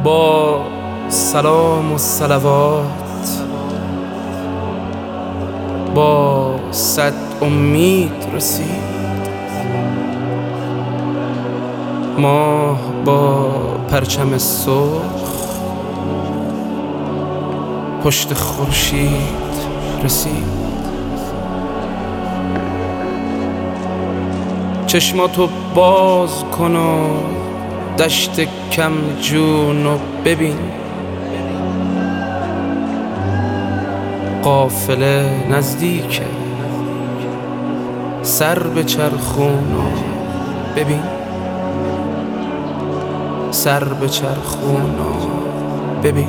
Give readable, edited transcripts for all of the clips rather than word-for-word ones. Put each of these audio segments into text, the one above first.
با سلام و صلوات، با 100 امید رسید. ماه با پرچم سرخ پشت خورشید رسید. چشماتو باز کن و دشت کم جونو ببین، قافله نزدیکه، سر به چرخونو ببین، سر به چرخونو ببین.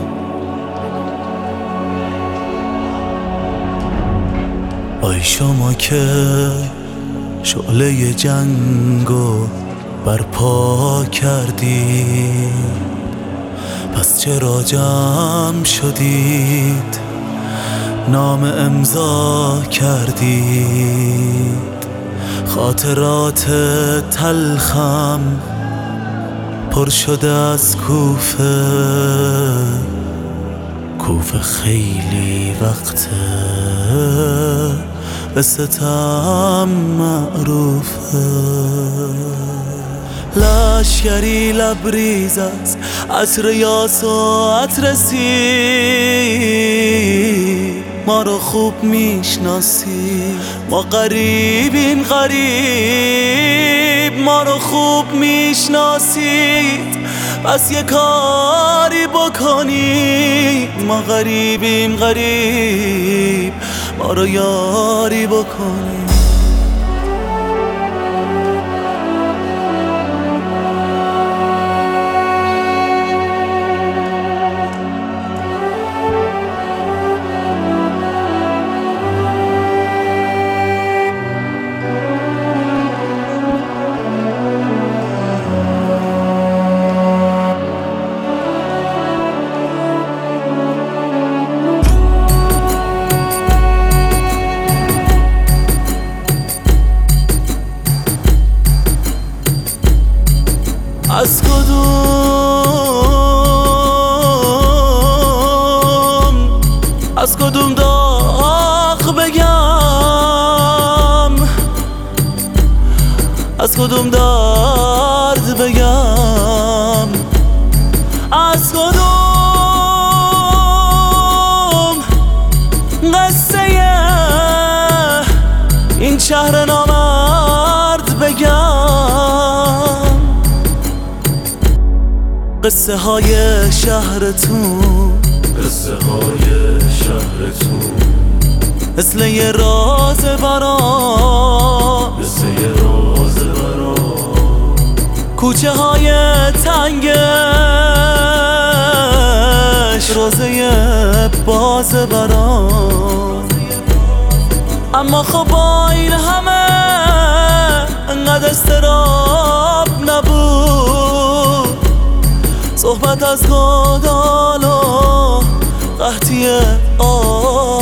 آی شما که شعله جنگو برپا کردی، پس چرا جمع شدید نام امضا کردید؟ خاطرات تلخم پر شده از کوفه، کوفه خیلی وقته به ستم معروفه. لشکری لبریز از عطر یاس و عطر سیر، ما رو خوب میشناسی، ما غریبیم غریب، ما رو خوب میشناسید، پس یه کاری بکنید. ما غریبیم غریب، ما رو یاری بکنید. از کدوم داغ بگم، از کدوم درد بگم، از کدوم قصه این شهر نامرد بگم. قصه های شهرتون، قصه های شهرتون مثل یه راز برام، مثل یه راز برام. کوچه های تنگش روزه باز برام. اما خب با این همه انقدر استراب نبود، صحبت از گدال و قحطی